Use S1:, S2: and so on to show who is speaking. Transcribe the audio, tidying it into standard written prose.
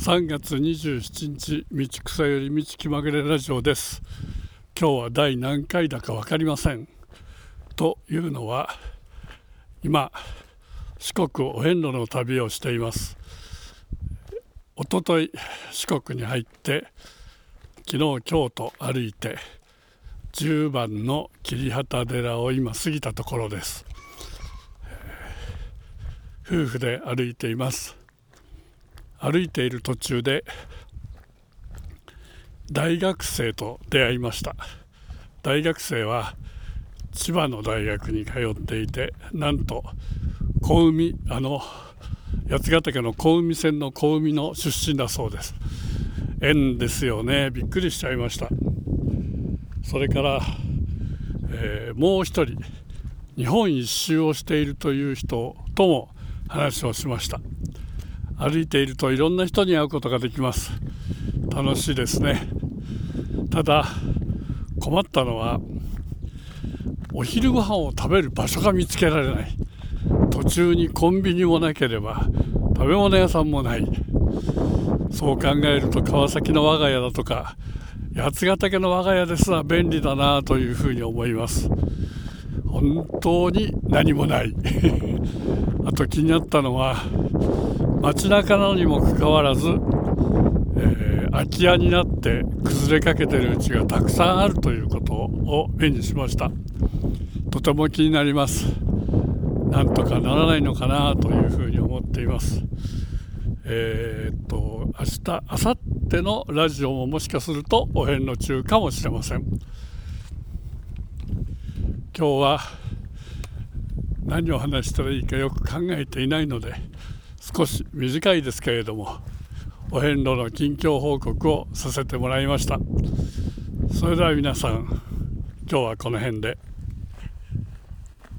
S1: 3月27日、道草より道気まぐれラジオです。今日は第何回だか分かりません。というのは、今四国お遍路の旅をしています。おととい四国に入って、昨日京都歩いて10番の桐畑寺を今過ぎたところです。夫婦で歩いています。歩いている途中で大学生と出会いました。大学生は千葉の大学に通っていて、なんと小海、八ヶ岳の小海線の小海の出身だそうです。縁ですよね。びっくりしちゃいました。それから、もう一人日本一周をしているという人とも話をしました。歩いているといろんな人に会うことができます。楽しいですね。ただ困ったのは、お昼ご飯を食べる場所が見つけられない。途中にコンビニもなければ食べ物屋さんもない。そう考えると川崎の我が家だとか八ヶ岳の我が家ですら便利だなというふうに思います。本当に何もないあと気になったのは、街中なのにもかかわらず、空き家になって崩れかけている家がたくさんあるということを目にしました。とても気になります。なんとかならないのかなというふうに思っています。明日、明後日のラジオももしかするとお遍路中かもしれません。今日は何を話したらいいかよく考えていないので、少し短いですけれどもお遍路の近況報告をさせてもらいました。それでは皆さん、今日はこの辺で。